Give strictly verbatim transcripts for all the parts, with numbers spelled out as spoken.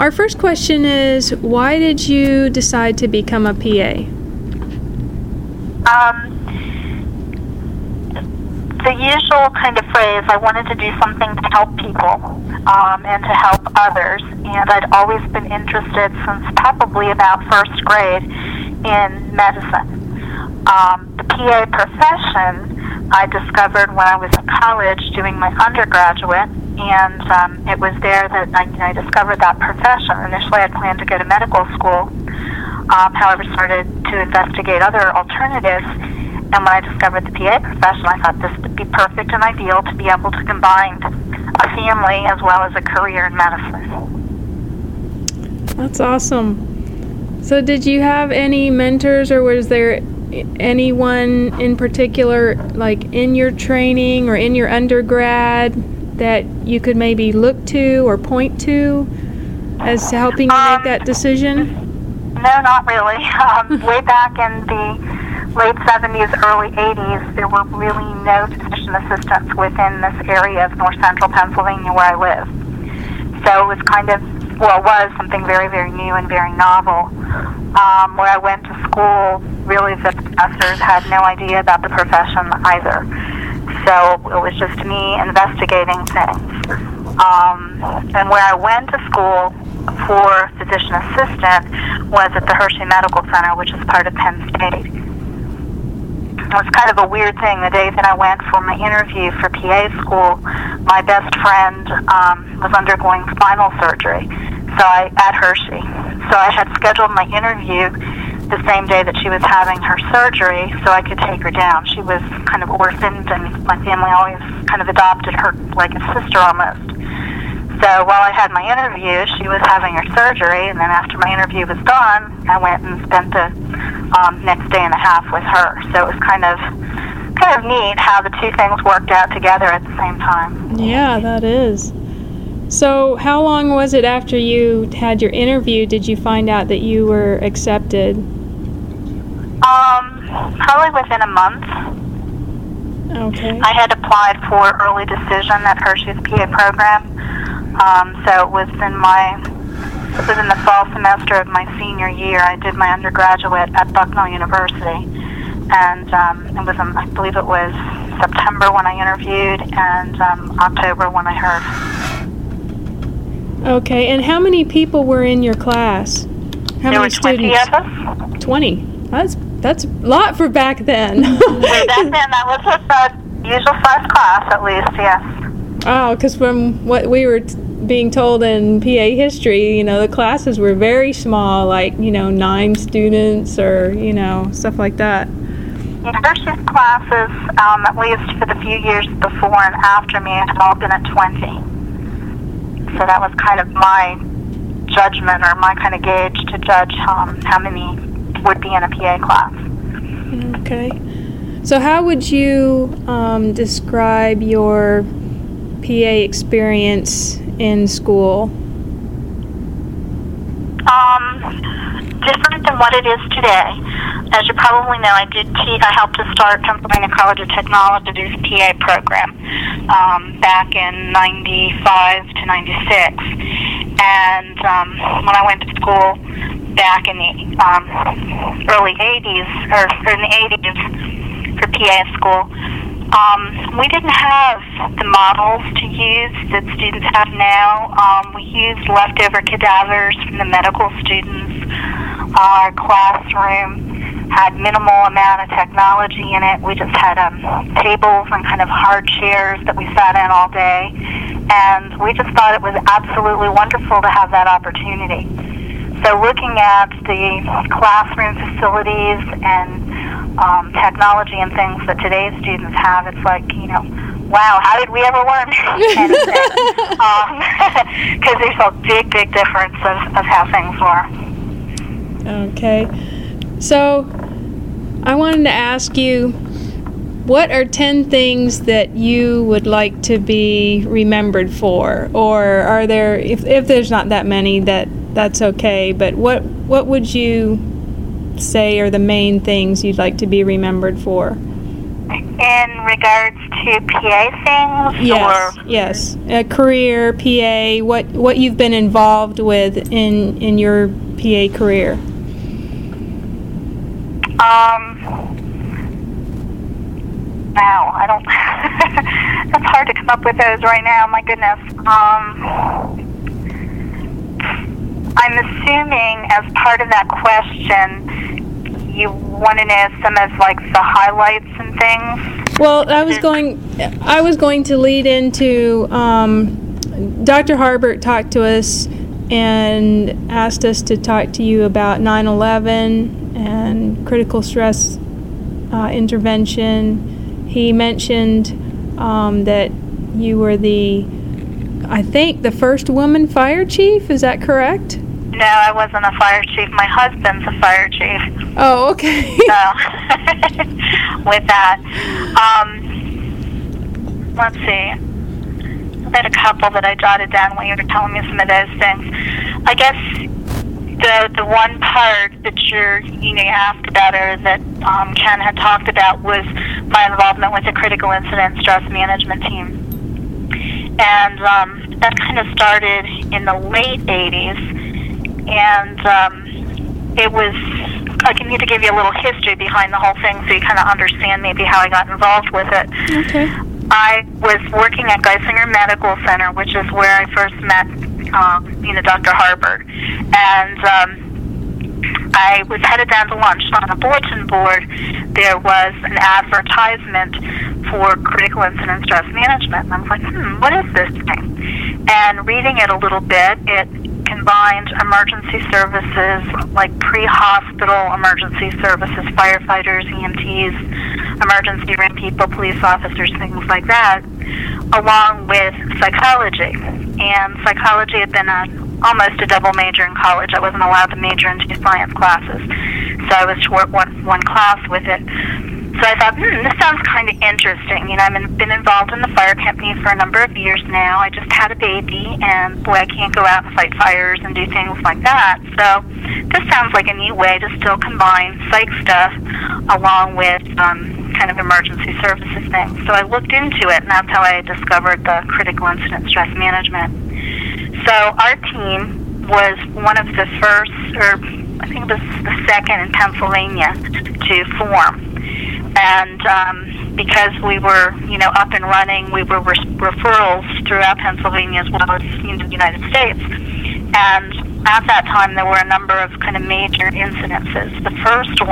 our first question is, why did you decide to become a P A? Um, the usual kind of phrase, I wanted to do something to help people um, and to help others. And I'd always been interested since probably about first grade in medicine. Um, the P A profession I discovered when I was in college doing my undergraduate, and um, it was there that I, you know, I discovered that profession. Initially, I planned to go to medical school, um, however, started to investigate other alternatives, and when I discovered the P A profession, I thought this would be perfect and ideal to be able to combine a family as well as a career in medicine. That's awesome. So did you have any mentors, or was there anyone in particular, like in your training or in your undergrad, that you could maybe look to or point to as helping you um, make that decision? No, not really. Um, way back in the late seventies, early eighties, there were really no physician assistants within this area of north central Pennsylvania where I live. So it was kind of, well, it was something very, very new and very novel. Um, where I went to school, really the professors had no idea about the profession either. So it was just me investigating things. Um, and where I went to school for physician assistant was at the Hershey Medical Center, which is part of Penn State. It was kind of a weird thing. The day that I went for my interview for P A school, my best friend um, was undergoing spinal surgery. So I at Hershey. So I had scheduled my interview the same day that she was having her surgery so I could take her down. She was kind of orphaned, and my family always kind of adopted her like a sister almost. So while I had my interview, she was having her surgery, and then after my interview was done, I went and spent the um, next day and a half with her. So it was kind of kind of neat how the two things worked out together at the same time. Yeah, that is. So how long was it after you had your interview did you find out that you were accepted? Um, probably within a month. Okay. I had applied for early decision at Hershey's P A program. Um, so it was in my, it was in the fall semester of my senior year. I did my undergraduate at Bucknell University. And um, it was, um, I believe it was September when I interviewed, and um, October when I heard. Okay, and how many people were in your class? How there many were twenty students? of us. twenty. That's that's a lot for back then. Back then, that was a usual size class, at least, yes. Oh, because from what we were t- being told in P A history, you know, the classes were very small, like, you know, nine students or, you know, stuff like that. In Hershey's classes, um, at least for the few years before and after me, had all been at twenty. So that was kind of my judgment, or my kind of gauge to judge um, how many would be in a P A class. Okay. So how would you um, describe your P A experience in school? Um, different than what it is today. As you probably know, I did te- I helped to start Pennsylvania College of Technology's P A program um, back in ninety-five to ninety-six. And um, when I went to school back in the um, early eighties, or, or in the eighties for P A school, um, we didn't have the models to use that students have now. Um, we used leftover cadavers from the medical students. Our classroom had minimal amount of technology in it. We just had um, tables and kind of hard chairs that we sat in all day. And we just thought it was absolutely wonderful to have that opportunity. So looking at the classroom facilities and um, technology and things that today's students have, it's like, you know, wow, how did we ever learn anything? Because um, there's a big, big difference of, of how things were. Okay. So I wanted to ask you, what are ten things that you would like to be remembered for? Or are there, if, if there's not that many, that that's okay, but what what would you say are the main things you'd like to be remembered for? In regards to P A things? Yes, or? yes. A career, P A, what, what you've been involved with in, in your P A career. Um, wow, I don't, that's hard to come up with those right now, my goodness. Um, I'm assuming as part of that question, you want to know some of like the highlights and things? Well, I was going, I was going to lead into, um, Doctor Harbert talked to us and asked us to talk to you about nine eleven and critical stress uh, intervention. He mentioned um, that you were the, I think, the first woman fire chief. Is that correct? No, I wasn't a fire chief. My husband's a fire chief. Oh, okay. So, with that, um, let's see. I had a couple that I jotted down when you were telling me some of those things. I guess the the one part that you're, you know, you asked about, or that um, Ken had talked about, was my involvement with the critical incident stress management team. And um, that kind of started in the late eighties. And um, it was, I need to give you a little history behind the whole thing so you kind of understand maybe how I got involved with it. Okay. I was working at Geisinger Medical Center, which is where I first met, um, you know, Doctor Harbert. And um, I was headed down to lunch. On a bulletin board, there was an advertisement for critical incident stress management. And I was like, hmm, what is this thing? And reading it a little bit, it combined emergency services, like pre-hospital emergency services, firefighters, E M Ts, emergency room people, police officers, things like that, along with psychology. And psychology had been a, almost a double major in college. I wasn't allowed to major in two science classes, so I was short one, one class with it. So I thought, hmm, this sounds kind of interesting. You know, I've been involved in the fire company for a number of years now. I just had a baby, and boy, I can't go out and fight fires and do things like that. So this sounds like a neat way to still combine psych stuff along with um, kind of emergency services things. So I looked into it, and that's how I discovered the critical incident stress management. So our team was one of the first, or I think it was the second in Pennsylvania to form. And um, because we were, you know, up and running, we were re- referrals throughout Pennsylvania as well as, you know, the United States. And at that time, there were a number of kind of major incidences. The first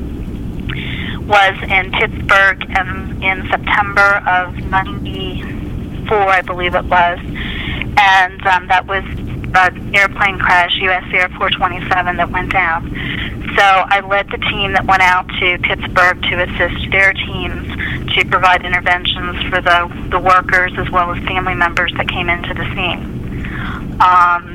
one was in Pittsburgh in, in September of ninety-four, I believe it was. And um, that was an airplane crash, U S Air four twenty-seven, that went down. So I led the team that went out to Pittsburgh to assist their teams to provide interventions for the, the workers as well as family members that came into the scene. Um,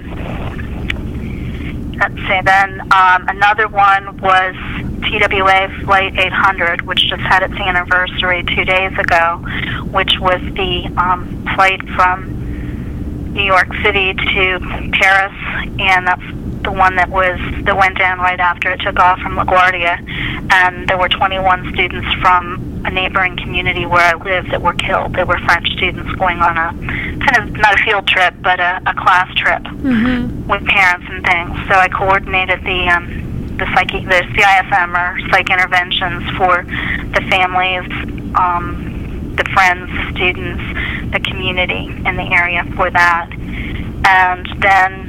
let's see, then um, another one was T W A Flight eight hundred, which just had its anniversary two days ago, which was the um, flight from New York City to Paris, and that's the one that was that went down right after it took off from LaGuardia. And there were twenty-one students from a neighboring community where I live that were killed. They were French students going on a kind of not a field trip, but a, a class trip mm-hmm. with parents and things. So I coordinated the um, the psych the C I S M, or psych interventions, for the families, um, the friends, the students, the community in the area for that. And then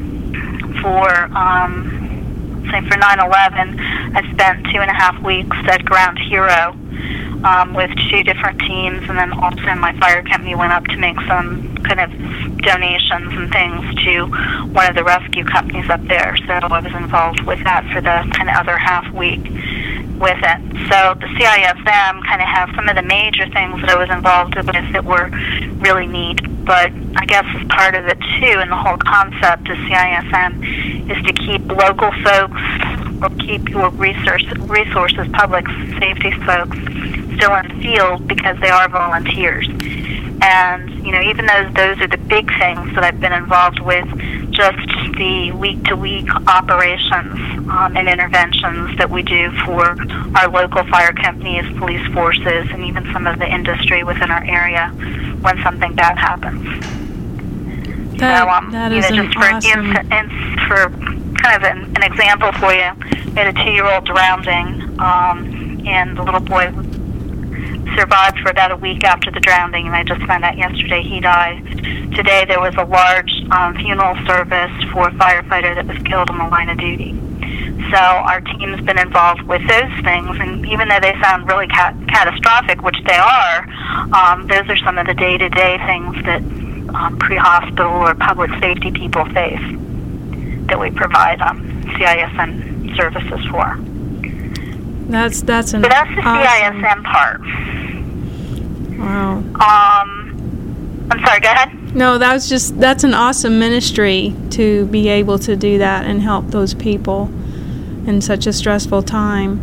for um, say for nine eleven, I spent two and a half weeks at Ground Hero um, with two different teams, and then also my fire company went up to make some kind of donations and things to one of the rescue companies up there. So I was involved with that for the kind of other half week with it. So the C I S M kind of has some of the major things that I was involved with that were really neat. But I guess as part of it too, and the whole concept of C I S M is to keep local folks, or keep your resource, resources, public safety folks, still in the field, because they are volunteers. And, you know, even though those are the big things that I've been involved with, just the week-to-week operations um, and interventions that we do for our local fire companies, police forces, and even some of the industry within our area when something bad happens. That, so, um, that you is know, an just for, awesome... instance, for kind of an, an example for you, we had a two-year-old drowning, um, and the little boy survived for about a week after the drowning, and I just found out yesterday he died. Today there was a large um, funeral service for a firefighter that was killed on the line of duty. So our team's been involved with those things, and even though they sound really cat- catastrophic, which they are, um, those are some of the day-to-day things that um, pre-hospital or public safety people face that we provide um, C I S M services for. That's that's an so that's the awesome... C I S M part. Wow. Um, I'm sorry, go ahead. No, that was just, that's an awesome ministry to be able to do that and help those people in such a stressful time.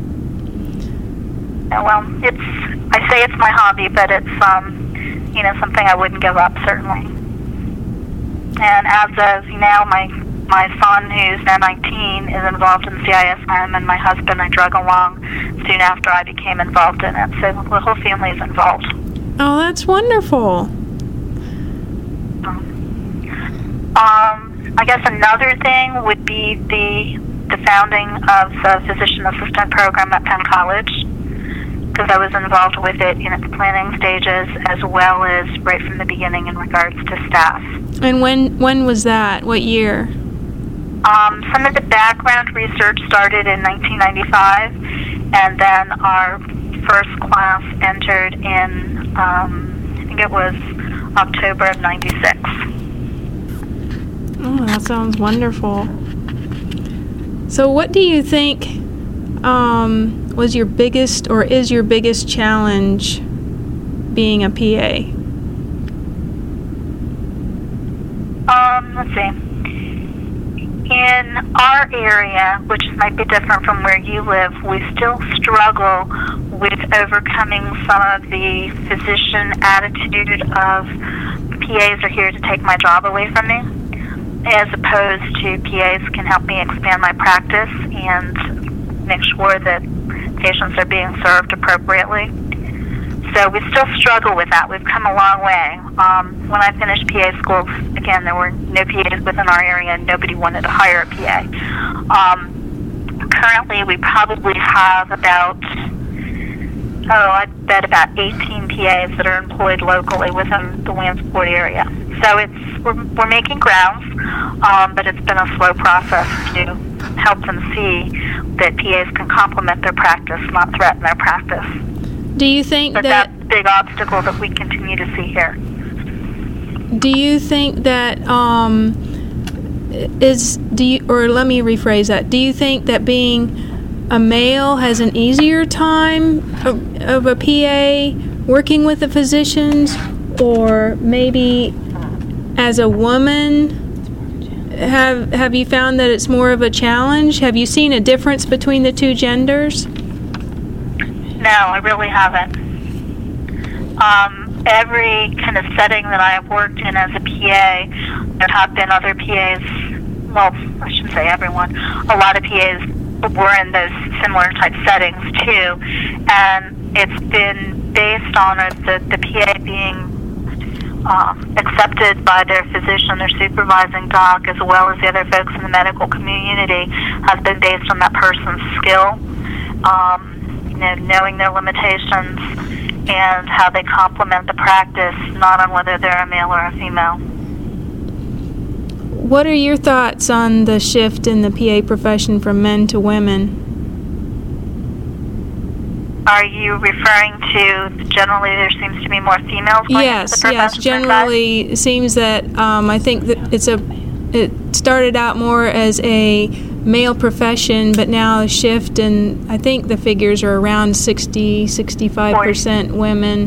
Yeah, well, it's, I say it's my hobby, but it's, um, you know, something I wouldn't give up, certainly. And as of now, my my son, who's now nineteen, is involved in C I S M, and my husband I drug along soon after I became involved in it. So the whole family is involved. Oh, that's wonderful. Um, I guess another thing would be the the founding of the physician assistant program at Penn College, because I was involved with it in its planning stages as well as right from the beginning in regards to staff. And when when was that? What year? Um, some of the background research started in nineteen ninety-five, and then our first class entered in, um, I think it was October of ninety-six. Oh, that sounds wonderful. So what do you think um, was your biggest or is your biggest challenge being a P A? Um, let's see. In our area, which might be different from where you live, we still struggle with overcoming some of the physician attitude of P As are here to take my job away from me, as opposed to P As can help me expand my practice and make sure that patients are being served appropriately. So we still struggle with that. We've come a long way. Um, when I finished P A school, again, there were no P As within our area, and nobody wanted to hire a P A. Um, currently, we probably have about, oh, I bet about eighteen P As that are employed locally within the Williamsport area. So it's we're, we're making grounds, um, but it's been a slow process to help them see that P As can complement their practice, not threaten their practice. Do you think but that... that's a big obstacle that we continue to see here. Do you think that, um, is, do you, or let me rephrase that, do you think that being a male has an easier time of, of a P A working with the physicians, or maybe as a woman, have, have you found that it's more of a challenge? Have you seen a difference between the two genders? No, I really haven't. Um, every kind of setting that I have worked in as a P A, there have been other P As, well, I shouldn't say everyone, a lot of P As were in those similar type settings too, and it's been based on uh, the, the P A being um, accepted by their physician, their supervising doc, as well as the other folks in the medical community, has been based on that person's skill. Um, You know, knowing their limitations and how they complement the practice, not on whether they're a male or a female. What are your thoughts on the shift in the P A profession from men to women? Are you referring to generally there seems to be more females going yes, into the profession? Yes, generally it seems that um, I think that it's a it started out more as a male profession, but now a shift, and I think the figures are around sixty, sixty-five percent women.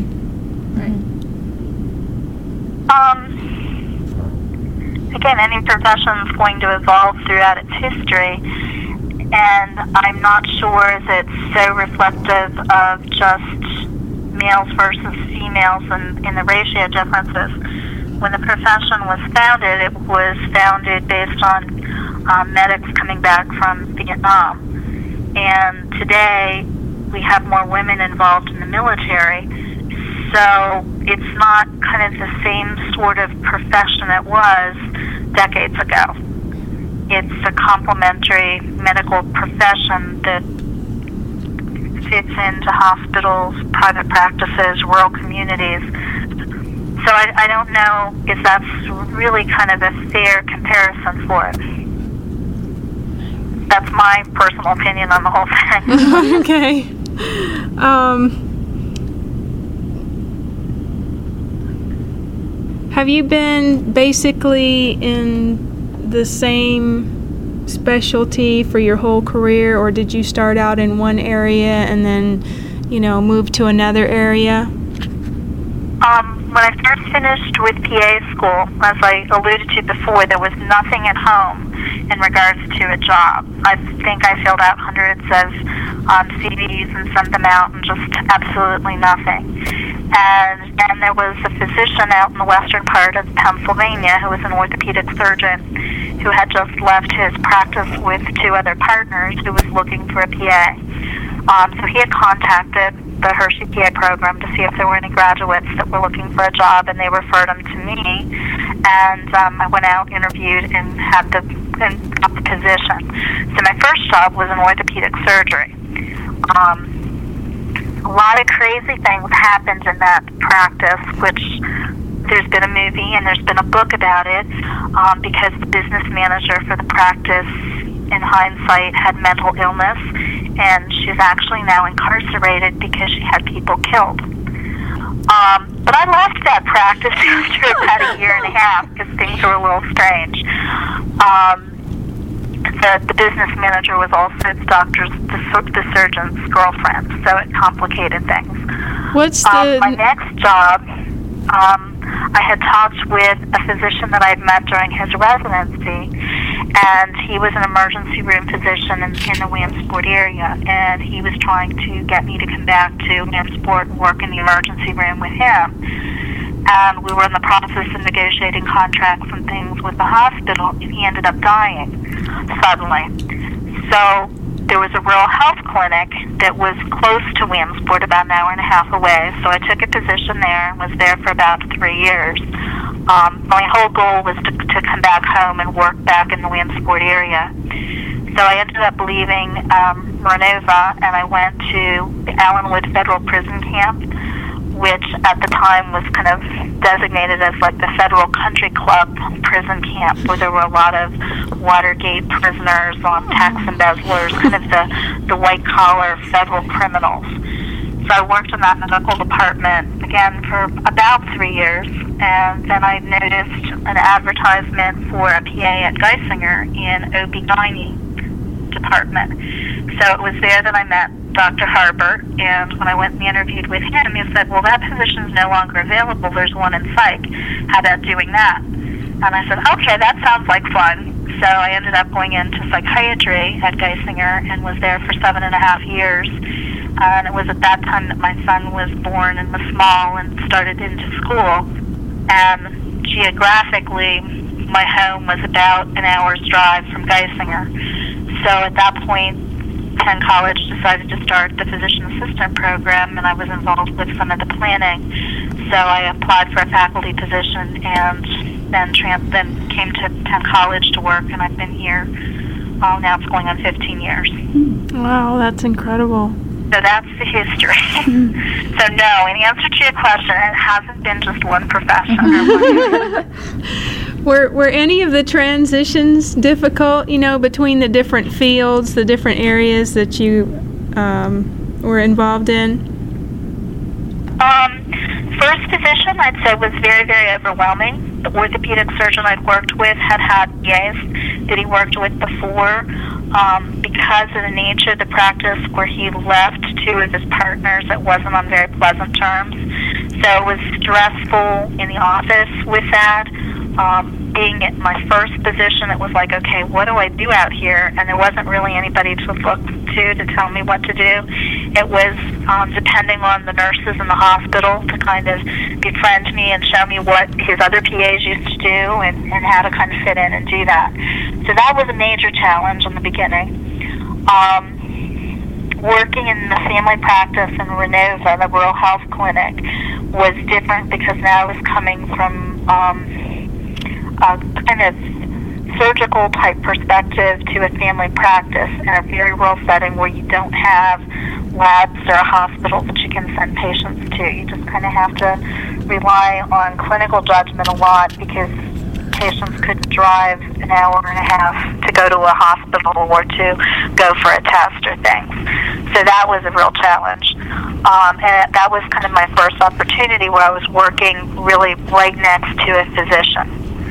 Um, again, any profession is going to evolve throughout its history, and I'm not sure that it's so reflective of just males versus females and in the ratio differences. when the profession was founded, it was founded based on um, medics coming back from Vietnam. And today, we have more women involved in the military, so it's not kind of the same sort of profession it was decades ago. It's a complementary medical profession that fits into hospitals, private practices, rural communities. So I, I don't know if that's really kind of a fair comparison for it. That's my personal opinion on the whole thing. Okay. Um, have you been basically in the same specialty for your whole career, or did you start out in one area and then, you know, move to another area? Um, when I first finished with P A school, as I alluded to before, there was nothing at home in regards to a job. I think I filled out hundreds of um, C Vs and sent them out, and just absolutely nothing. And and there was a physician out in the western part of Pennsylvania who was an orthopedic surgeon who had just left his practice with two other partners who was looking for a P A. Um, so he had contacted the Hershey P A program to see if there were any graduates that were looking for a job, and they referred them to me. And um, I went out, interviewed, and had the and got the position. So my first job was in orthopedic surgery. Um, a lot of crazy things happened in that practice, which there's been a movie and there's been a book about it, um, because the business manager for the practice, in hindsight, had mental illness, and she's actually now incarcerated because she had people killed. Um, but I left that practice after about a year and a half because things were a little strange. Um, the, the business manager was also the doctor's, the, the surgeon's girlfriend, so it complicated things. What's the... Um, my next job, um, I had talked with a physician that I had met during his residency, and he was an emergency room physician in, in the Williamsport area, and he was trying to get me to come back to Williamsport and work in the emergency room with him. And we were in the process of negotiating contracts and things with the hospital, and he ended up dying suddenly. So there was a rural health clinic that was close to Williamsport, about an hour and a half away, so I took a position there and was there for about three years. Um, my whole goal was to, to come back home and work back in the Williamsport area. So I ended up leaving um, Renova, and I went to the Allenwood Federal Prison Camp, which at the time was kind of designated as like the Federal Country Club prison camp, where there were a lot of Watergate prisoners, um, tax embezzlers, kind of the, the white-collar federal criminals. So I worked in that medical department, again, for about three years, and then I noticed an advertisement for a P A at Geisinger in O B G Y N E department. So it was there that I met Doctor Harbert, and when I went and interviewed with him, he said, well, that position is no longer available. There's one in psych. How about doing that? And I said, okay, that sounds like fun. So I ended up going into psychiatry at Geisinger and was there for seven and a half years. And it was at that time that my son was born and was small and started into school. And geographically, my home was about an hour's drive from Geisinger. So at that point, Penn College decided to start the physician assistant program, and I was involved with some of the planning. So I applied for a faculty position and then trans- then came to Penn College to work, and I've been here, well, now it's going on fifteen years. Wow, that's incredible. So that's the history. So no, in answer to your question, it hasn't been just one profession. Were were any of the transitions difficult, you know, between the different fields, the different areas that you um, were involved in? Um, first position, I'd say, was very, very overwhelming. The orthopedic surgeon I'd worked with had had P As that he worked with before. Um, because of the nature of the practice where he left two of his partners, it wasn't on very pleasant terms. So it was stressful in the office with that. Um, being at my first position, it was like, okay, what do I do out here? And there wasn't really anybody to look to to tell me what to do. It was um, depending on the nurses in the hospital to kind of befriend me and show me what his other P As used to do and, and how to kind of fit in and do that. So that was a major challenge in the beginning. Um, working in the family practice in Renova, the rural health clinic, was different because now I was coming from um, a kind of surgical type perspective to a family practice in a very rural setting where you don't have labs or a hospital that you can send patients to. You just kind of have to rely on clinical judgment a lot because patients could drive an hour and a half to go to a hospital or to go for a test or things. So that was a real challenge. Um, and that was kind of my first opportunity where I was working really right next to a physician.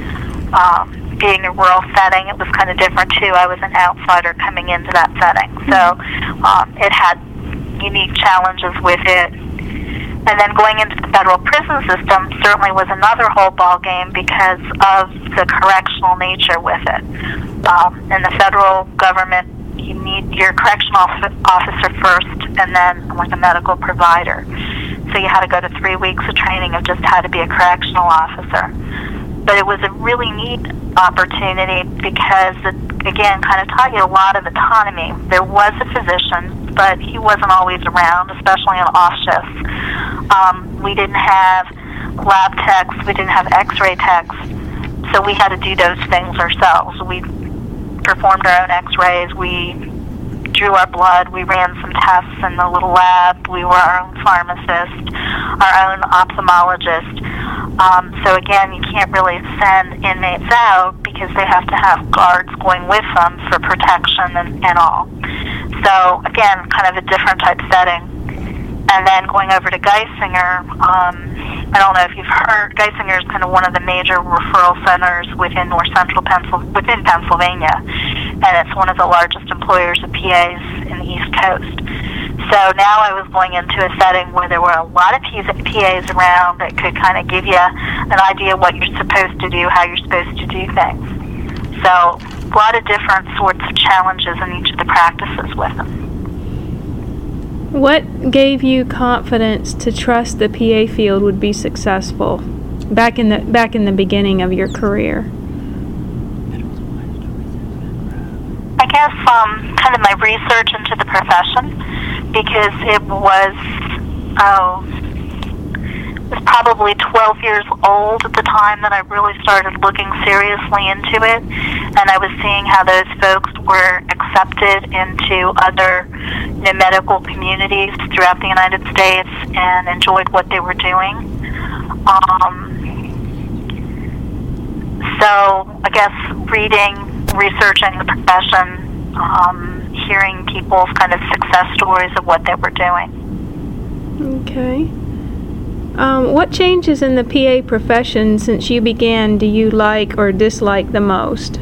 Um, being a rural setting, it was kind of different too. I was an outsider coming into that setting. So um, it had unique challenges with it. And then going into the federal prison system certainly was another whole ball game because of the correctional nature with it. Um, in the federal government, you need your correctional officer first and then like a medical provider. So you had to go to three weeks of training of just how to be a correctional officer. But it was a really neat opportunity because it, again, kind of taught you a lot of autonomy. There was a physician, but he wasn't always around, especially on off shifts. Um, we didn't have lab techs, we didn't have x-ray techs, so we had to do those things ourselves. We performed our own x-rays, we drew our blood, we ran some tests in the little lab, we were our own pharmacist, our own ophthalmologist. Um, so again, you can't really send inmates out because they have to have guards going with them for protection and, and all. So again, kind of a different type setting. And then going over to Geisinger, um, I don't know if you've heard, Geisinger is kind of one of the major referral centers within North Central Pennsylvania, within Pennsylvania, and it's one of the largest employers of P As in the East Coast. So now I was going into a setting where there were a lot of P As around that could kind of give you an idea what you're supposed to do, how you're supposed to do things. So a lot of different sorts of challenges in each of the practices with them. What gave you confidence to trust the P A field would be successful back in the back in the beginning of your career? I guess um, kind of my research into the profession, because it was oh, it was probably twelve years old at the time that I really started looking seriously into it, and I was seeing how those folks were accepted into other you know, medical communities throughout the United States and enjoyed what they were doing. Um, so I guess reading, researching the profession, um, hearing people's kind of success stories of what they were doing. Okay. Um, what changes in the P A profession since you began do you like or dislike the most?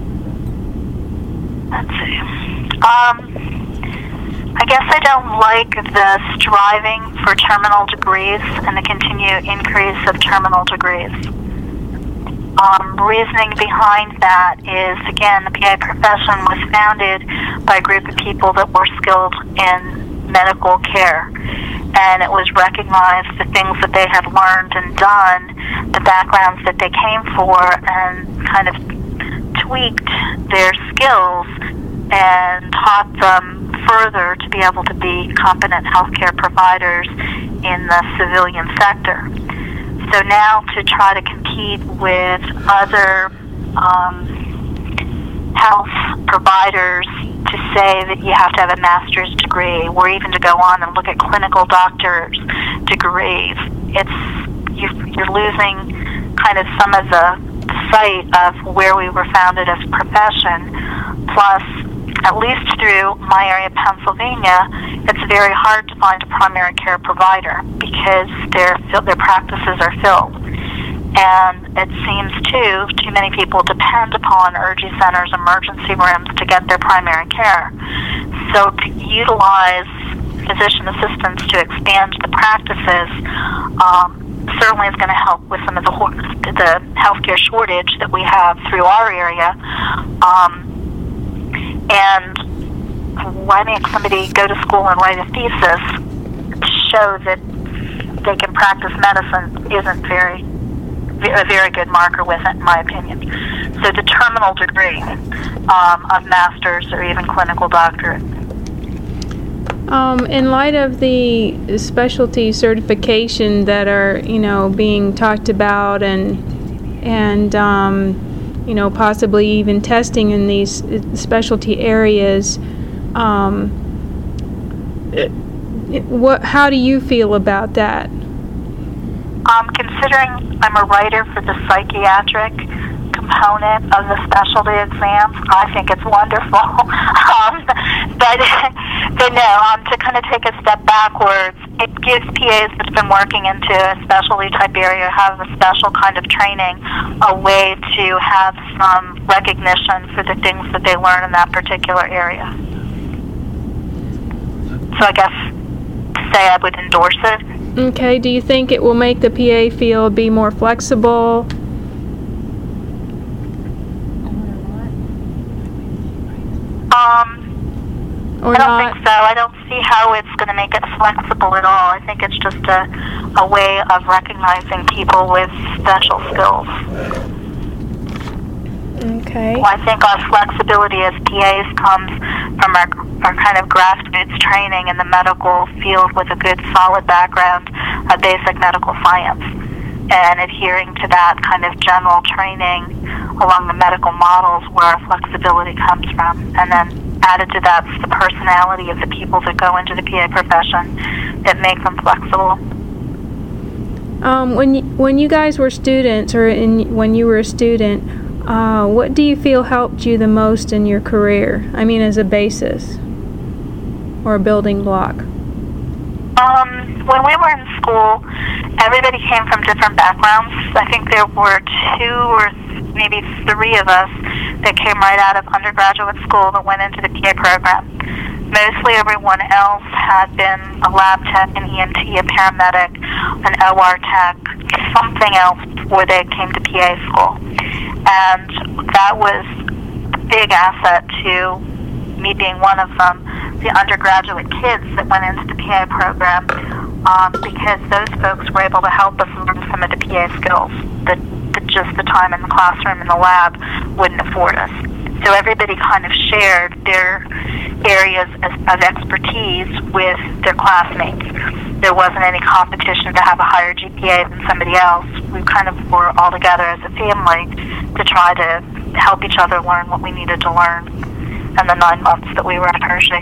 Let's see. Um, I guess I don't like the striving for terminal degrees and the continued increase of terminal degrees. Um, reasoning behind that is, again, the P A profession was founded by a group of people that were skilled in medical care. And it was recognized the things that they had learned and done, the backgrounds that they came for, and kind of tweaked their skills and taught them further to be able to be competent healthcare providers in the civilian sector. So now to try to compete with other um, health providers to say that you have to have a master's degree, or even to go on and look at clinical doctor's degrees, it's you're, you're losing kind of some of the sight of where we were founded as a profession. Plus, at least through my area of Pennsylvania, it's very hard to find a primary care provider because their their practices are filled. And it seems, too, too many people depend upon urgent centers, emergency rooms to get their primary care. So to utilize physician assistants to expand the practices, um, certainly is going to help with some of the the healthcare shortage that we have through our area. Um, and why make somebody go to school and write a thesis to show that they can practice medicine isn't very a very good marker with it, in my opinion. So the terminal degree um, of master's or even clinical doctorate. Um, in light of the specialty certification that are, you know, being talked about and and um, you know, possibly even testing in these specialty areas, um, it, what? How do you feel about that? Um, considering I'm a writer for the psychiatric component of the specialty exams, I think it's wonderful. um, but, but no, um, to kind of take a step backwards, it gives P As that's been working into a specialty type area, have a special kind of training, a way to have some recognition for the things that they learn in that particular area. So I guess to say I would endorse it. Okay, do you think it will make the P A field be more flexible? Um, or I don't not? think so. I don't see how it's going to make it flexible at all. I think it's just a, a way of recognizing people with special skills. Okay. Well, I think our flexibility as P As comes from our, our kind of grassroots training in the medical field with a good solid background of basic medical science and adhering to that kind of general training along the medical models where our flexibility comes from. And then added to that is the personality of the people that go into the P A profession that make them flexible. Um, when you, when you guys were students, or in, when you were a student, Uh, what do you feel helped you the most in your career? I mean, as a basis or a building block? Um, when we were in school, everybody came from different backgrounds. I think there were two or th- maybe three of us that came right out of undergraduate school that went into the P A program. Mostly everyone else had been a lab tech, an E M T, a paramedic, an O R tech, something else before they came to P A school. And that was a big asset to me being one of them, the undergraduate kids that went into the P A program, um, because those folks were able to help us learn some of the P A skills that, that just the time in the classroom in the lab wouldn't afford us. So everybody kind of shared their areas of expertise with their classmates. There wasn't any competition to have a higher G P A than somebody else. We kind of were all together as a family to try to help each other learn what we needed to learn in the nine months that we were at Hershey.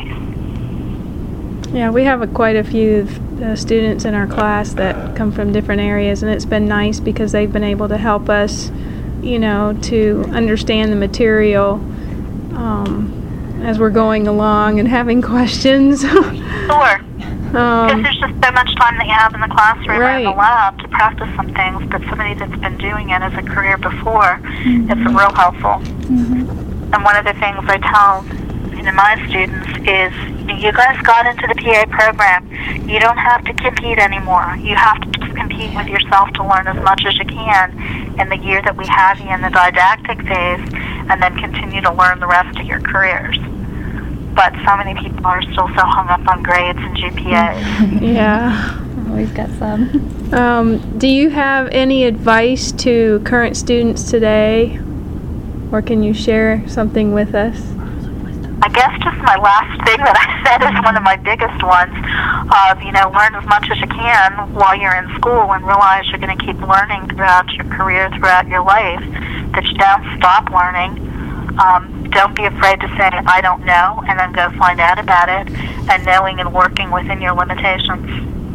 Yeah, we have a, quite a few uh, students in our class that come from different areas, and it's been nice because they've been able to help us, you know, to understand the material um, as we're going along and having questions. Sure. Um, because there's just so much time that you have in the classroom right. or in the lab to practice some things, but somebody that's been doing it as a career before, mm-hmm. it's real helpful. Mm-hmm. And one of the things I tell you know, my students is, you guys got into the P A program. You don't have to compete anymore. You have to just compete with yourself to learn as much as you can in the year that we have you in the didactic phase, and then continue to learn the rest of your careers. But so many people are still so hung up on grades and G P As. Yeah. Always got some. Um, do you have any advice to current students today? Or can you share something with us? I guess just my last thing that I said is one of my biggest ones of, you know, learn as much as you can while you're in school and realize you're going to keep learning throughout your career, throughout your life, that you don't stop learning. Um, don't be afraid to say, I don't know, and then go find out about it, and knowing and working within your limitations.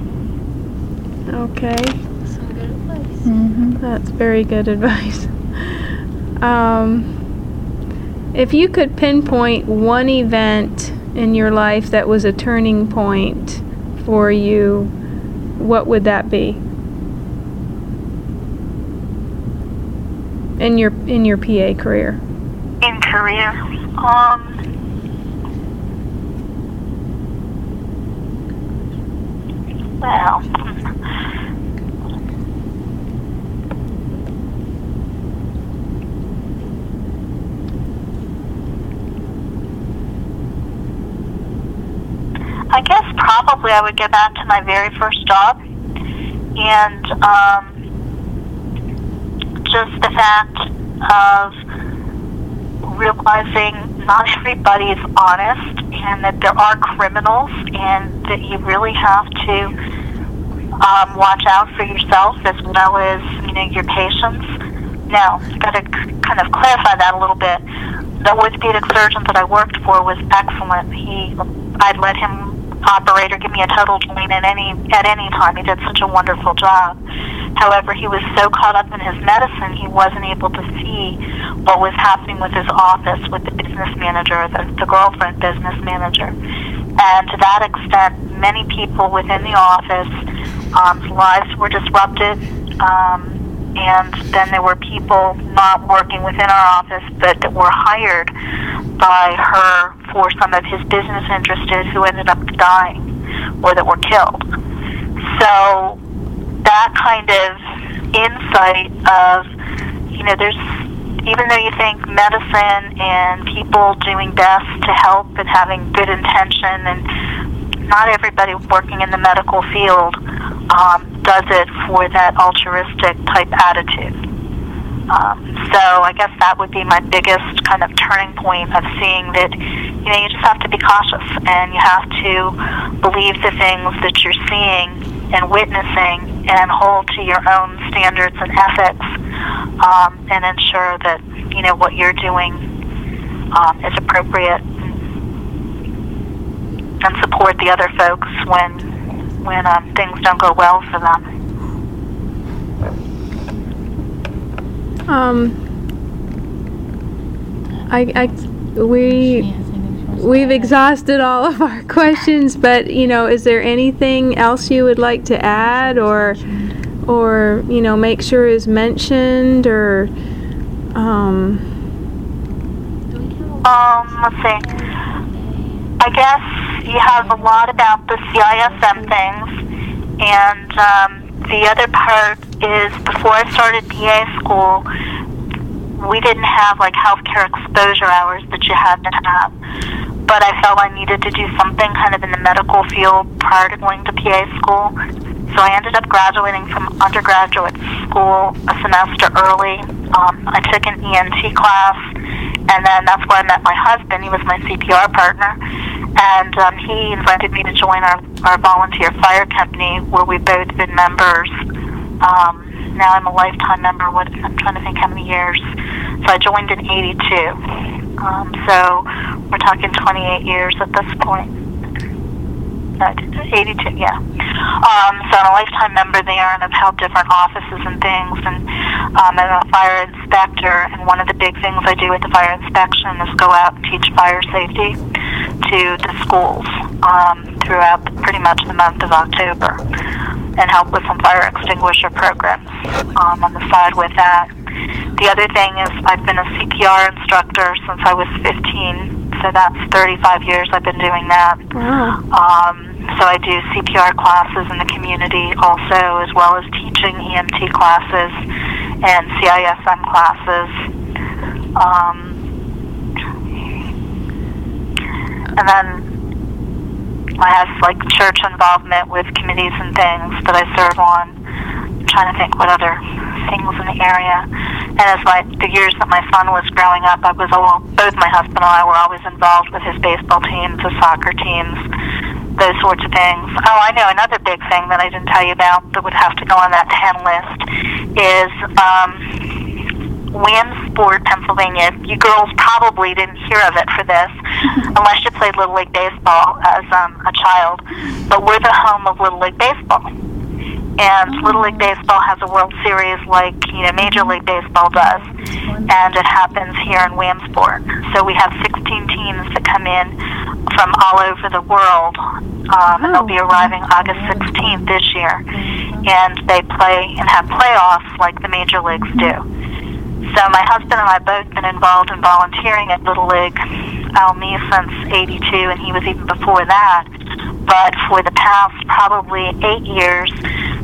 Okay. Some good advice. Mm-hmm. That's very good advice. Um, if you could pinpoint one event in your life that was a turning point for you, what would that be? In your in your P A career? In career, um, well, I guess probably I would go back to my very first job, and um, just the fact of realizing not everybody's honest, and that there are criminals, and that you really have to um, watch out for yourself as well as, you know, your patients. Now, I've got to c- kind of clarify that a little bit. The orthopedic surgeon that I worked for was excellent. He, I'd let him operate or give me a total joint at any at any time. He did such a wonderful job. However, he was so caught up in his medicine, he wasn't able to see what was happening with his office, with the business manager, the, the girlfriend business manager. And to that extent, many people within the office, um, lives were disrupted. Um, and then there were people not working within our office, but that were hired by her for some of his business interests who ended up dying or that were killed. So that kind of insight of, you know, there's, even though you think medicine and people doing best to help and having good intention, and not everybody working in the medical field um, does it for that altruistic type attitude. Um, so I guess that would be my biggest kind of turning point of seeing that, you know, you just have to be cautious, and you have to believe the things that you're seeing and witnessing, and hold to your own standards and ethics, um, and ensure that, you know, what you're doing um, is appropriate, and support the other folks when when um, things don't go well for them. Um, I, I, we, we've exhausted all of our questions, but, you know, is there anything else you would like to add, or, or, you know, make sure is mentioned, or, um... Um, let's see. I guess you have a lot about the C I S M things, and, um, the other part is, before I started P A school, we didn't have like healthcare exposure hours that you had to have. But I felt I needed to do something kind of in the medical field prior to going to P A school. So I ended up graduating from undergraduate school a semester early. Um, I took an E M T class, and then that's where I met my husband. He was my C P R partner. And um, he invited me to join our, our volunteer fire company, where we've both been members. Um, now I'm a lifetime member. What, I'm trying to think how many years. So I joined in eighty-two. Um, so we're talking twenty-eight years at this point. No, eighty-two, yeah. Um, so I'm a lifetime member there, and I've held different offices and things. And um, I'm a fire inspector, and one of the big things I do with the fire inspection is go out and teach fire safety to the schools um, throughout pretty much the month of October, and help with some fire extinguisher programs um, on the side with that. The other thing is, I've been a C P R instructor since I was fifteen, so that's thirty-five years I've been doing that. Wow. Um, so I do C P R classes in the community also, as well as teaching E M T classes and C I S M classes. Um, and then I have like church involvement with committees and things that I serve on. I'm trying to think what other things in the area. And as my the years that my son was growing up, I was all, both my husband and I were always involved with his baseball teams, his soccer teams, those sorts of things. Oh, I know another big thing that I didn't tell you about that would have to go on that ten list is um, Williamsport, Pennsylvania. You girls probably didn't hear of it for this, unless you played Little League Baseball as um, a child. But we're the home of Little League Baseball. And Little League Baseball has a World Series like, you know, Major League Baseball does. And it happens here in Williamsport. So we have sixteen teams that come in from all over the world. Um, and they'll be arriving August sixteenth this year. And they play and have playoffs like the Major Leagues do. So my husband and I both been involved in volunteering at Little League, oh, me since eighty-two, and he was even before that. But for the past probably eight years,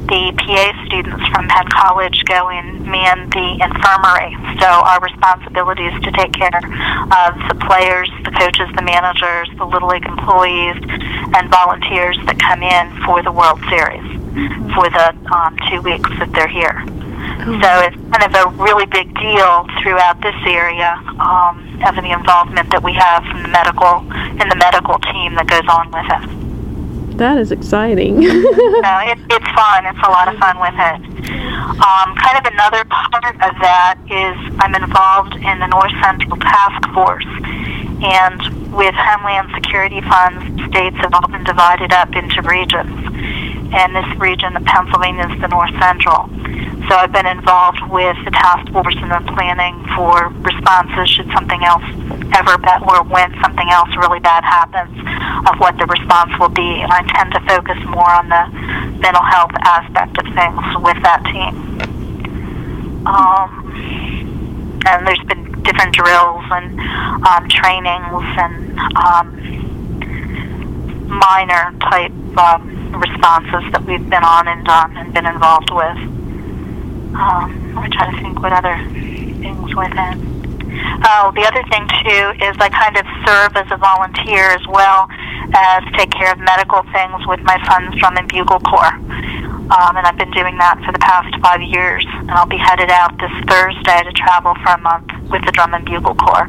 the P A students from Penn College go and man the infirmary. So our responsibility is to take care of the players, the coaches, the managers, the Little League employees, and volunteers that come in for the World Series for the um, two weeks that they're here. So it's kind of a really big deal throughout this area um, of the involvement that we have from the medical and the medical team that goes on with it. That is exciting. So it, it's fun. It's a lot of fun with it. Um, kind of another part of that is I'm involved in the North Central Task Force. And with Homeland Security funds, states have all been divided up into regions. And this region of Pennsylvania is the North Central. So I've been involved with the task force and the planning for responses should something else ever bad, or when something else really bad happens, of what the response will be. And I tend to focus more on the mental health aspect of things with that team. Um, and there's been different drills and um, trainings and um, minor type um, responses that we've been on and done and been involved with. Um, I'm trying to think what other things with it. Oh, the other thing, too, is I kind of serve as a volunteer as well as take care of medical things with my son's Drum and Bugle Corps. Um, and I've been doing that for the past five years. And I'll be headed out this Thursday to travel for a month with the Drum and Bugle Corps.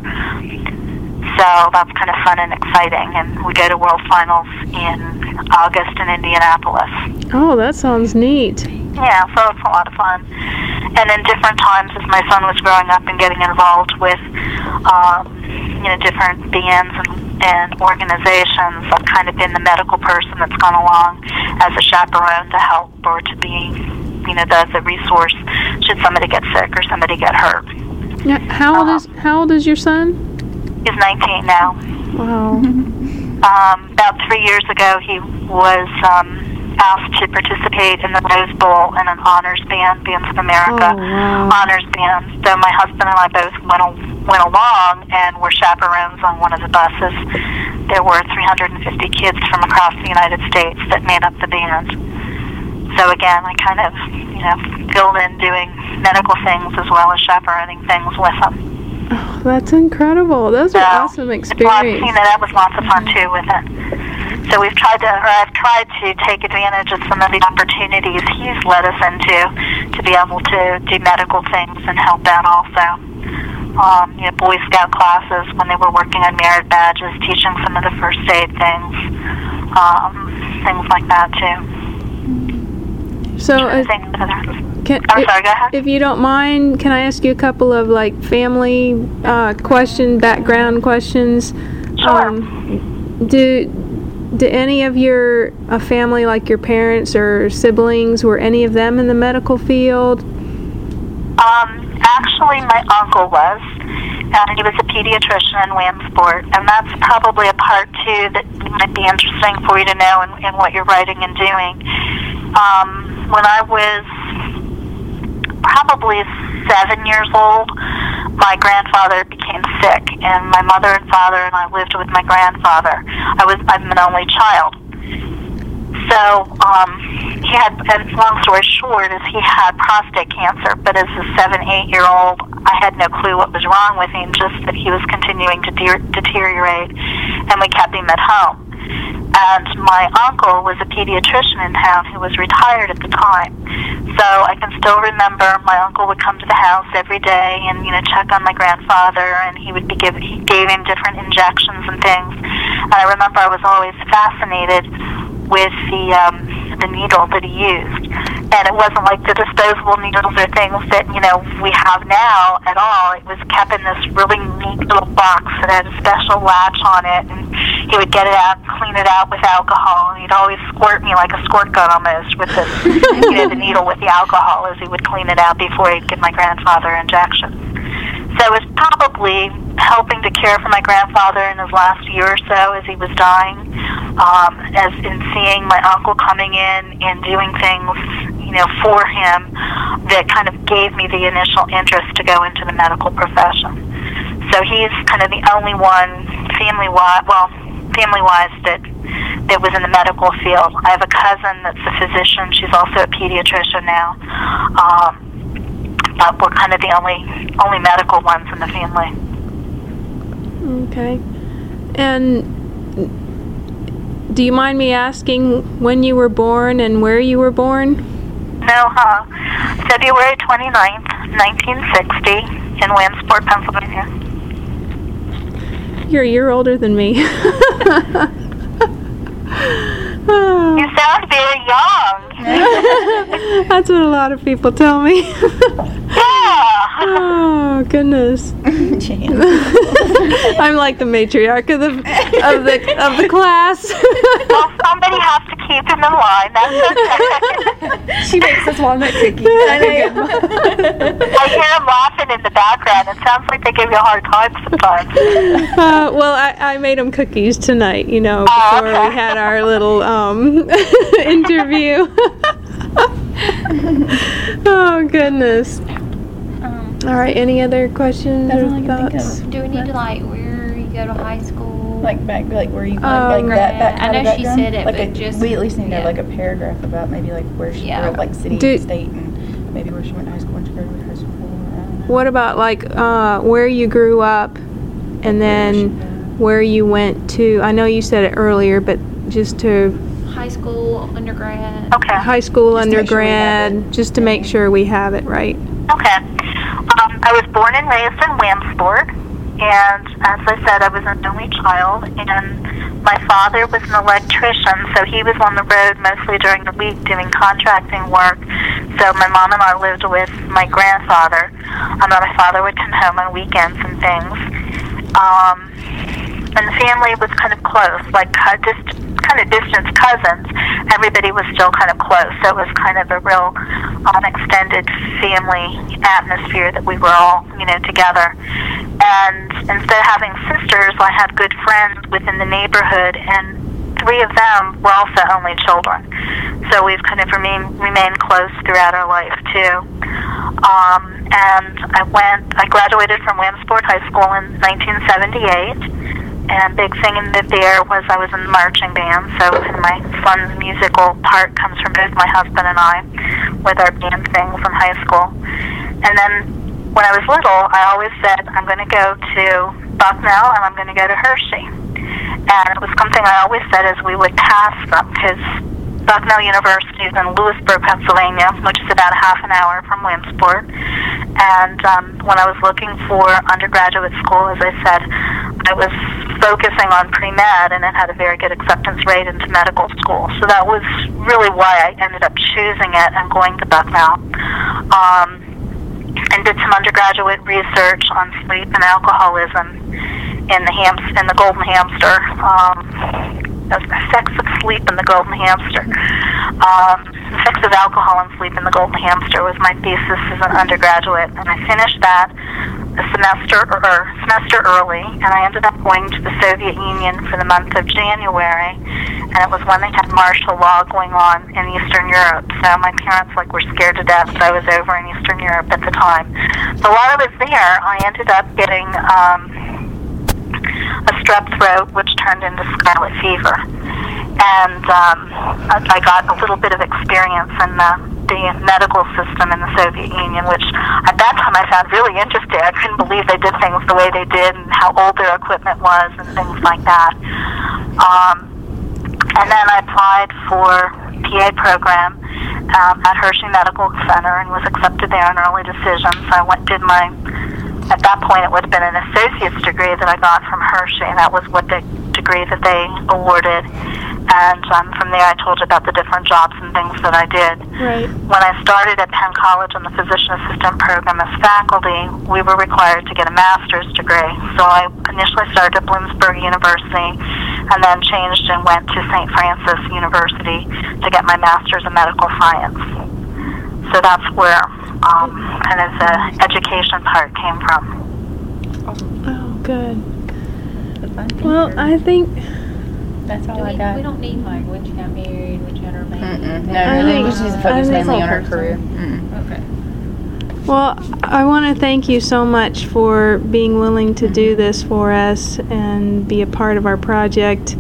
So that's kind of fun and exciting. And we go to World Finals in August in Indianapolis. Oh, that sounds neat. Yeah, so it's a lot of fun. And in different times as my son was growing up and getting involved with, um, you know, different bands and, and organizations, I've kind of been the medical person that's gone along as a chaperone to help or to be, you know, the, the resource should somebody get sick or somebody get hurt. Yeah, how old um, is how old is your son? He's nineteen now. Wow. Um, about three years ago, he was um, asked to participate in the Rose Bowl in an honors band, Bands of America Oh, wow. honors band. So my husband and I both went, went along and were chaperones on one of the buses. There were three hundred fifty kids from across the United States that made up the band. So again, I kind of, you know, filled in doing medical things as well as chaperoning things with them. Oh, that's incredible. Those are So, awesome it's lots- experience. You know, that was lots of fun too with it. So we've tried to, or I've tried to take advantage of some of the opportunities he's led us into to be able to do medical things and help out also. Um, you know, Boy Scout classes when they were working on merit badges, teaching some of the first aid things, um, things like that too. So, uh, Things that are- can, I'm if, sorry, go ahead. if you don't mind, can I ask you a couple of like family uh, question, background questions? Sure. Um, do do any of your uh, family, like your parents or siblings, were any of them in the medical field? Um, actually, my uncle was, and he was a pediatrician in Williamsport, and that's probably a part, too, that might be interesting for you to know in, in what you're writing and doing. Um, when I was probably seven years old, my grandfather became sick, and my mother and father and I lived with my grandfather. I was, I'm an only child. So, um, he had, and long story short, is he had prostate cancer, but as a seven, eight-year-old, I had no clue what was wrong with him, just that he was continuing to de- deteriorate, and we kept him at home. And my uncle was a pediatrician in town who was retired at the time. So I can still remember my uncle would come to the house every day and, you know, check on my grandfather, and he would be give, he gave him different injections and things. And I remember I was always fascinated with the um, the needle that he used. And it wasn't like the disposable needles or things that, you know, we have now at all. It was kept in this really neat little box that had a special latch on it, and he would get it out and clean it out with alcohol, and he'd always squirt me like a squirt gun almost with this, you know, the needle with the alcohol as he would clean it out before he'd give my grandfather injections. So it was probably helping to care for my grandfather in his last year or so as he was dying, um, as in seeing my uncle coming in and doing things, you know, for him that kind of gave me the initial interest to go into the medical profession. So he's kind of the only one family-wise, well, family-wise that that was in the medical field. I have a cousin that's a physician. She's also a pediatrician now. Um, but we're kind of the only only medical ones in the family. Okay. And do you mind me asking when you were born and where you were born? No, huh? February twenty-ninth, nineteen sixty, in Williamsport, Pennsylvania. You're a year older than me. You sound very young. That's what a lot of people tell me. Yeah. Oh, goodness. I'm like the matriarch of the of the of the class. Well, somebody has to keep him in line. That's okay. She makes us walnut cookies. I know. I hear him laughing in the background. It sounds like they give you a hard time sometimes. Uh, well, I, I made them cookies tonight, you know, before Oh, okay. we had our little um, interview. Oh, goodness. Um, All right, any other questions That's or all I can think thoughts? of. Do we need to like where you go to high school? Like back, like where you, like, Um, like that, that I kind know of she background? said it, like but a, just- we at least need to have yeah. like a paragraph about maybe like where she Yeah. grew up, like city Do- and state, and maybe where she went to high school, when she graduated high school. Or, I don't know. What about like uh, where you grew up and then where you went to? I know you said it earlier, but just to High school, undergrad. Okay. high school, Just to make sure we have undergrad, it. just to make sure we have it right. Okay. Um, I was born and raised in Williamsport, and as I said, I was an only child, and my father was an electrician, so he was on the road mostly during the week doing contracting work. So my mom and I lived with my grandfather, and then my father would come home on weekends and things. Um, and the family was kind of close, like uh, just kind of distant cousins. Everybody was still kind of close, so it was kind of a real um, extended family atmosphere that we were all, you know, together. And instead of having sisters, I had good friends within the neighborhood, and three of them were also only children. So we've kind of remained remained close throughout our life too. Um, and I went, I graduated from Williamsport High School in nineteen seventy-eight. And big thing in the, there was I was in the marching band, so my son's musical part comes from both my husband and I with our band thing from high school. And then when I was little, I always said, I'm going to go to Bucknell and I'm going to go to Hershey. And it was something I always said as we would pass them, because Bucknell University is in Lewisburg, Pennsylvania, which is about a half an hour from Williamsport. And um, when I was looking for undergraduate school, as I said, I was focusing on pre-med, and it had a very good acceptance rate into medical school. So that was really why I ended up choosing it and going to Bucknell. Um, and did some undergraduate research on sleep and alcoholism in the ham in the Golden Hamster. Um, the effects of sleep in the Golden Hamster. Um, effects of alcohol and sleep in the Golden Hamster was my thesis as an undergraduate, and I finished that a semester or semester early, and I ended up going to the Soviet Union for the month of January, and it was when they had martial law going on in Eastern Europe. So my parents like were scared to death that I was over in Eastern Europe at the time. But while I was there, I ended up getting um, a strep throat, which turned into scarlet fever, and um, I, I got a little bit of experience in the the medical system in the Soviet Union, which at that time I found really interesting. I couldn't believe they did things the way they did and how old their equipment was and things like that. Um, and then I applied for P A program um, at Hershey Medical Center and was accepted there on early decision. So I went did my, at that point it would have been an associate's degree that I got from Hershey, and that was what the degree that they awarded. And um, from there I told you about the different jobs and things that I did. Right. When I started at Penn College in the physician assistant program as faculty, we were required to get a master's degree. So I initially started at Bloomsburg University and then changed and went to Saint Francis University to get my master's in medical science. So that's where um, kind of the education part came from. Oh, good. The fun thing Well, for- I think that's all Do I we, got. we don't need like when she got married, when she had her baby. Mm-mm. No, I no, they think- just need to I focus think- mainly on her Person. career. Mm-mm. Okay. Well, I want to thank you so much for being willing to do this for us and be a part of our project.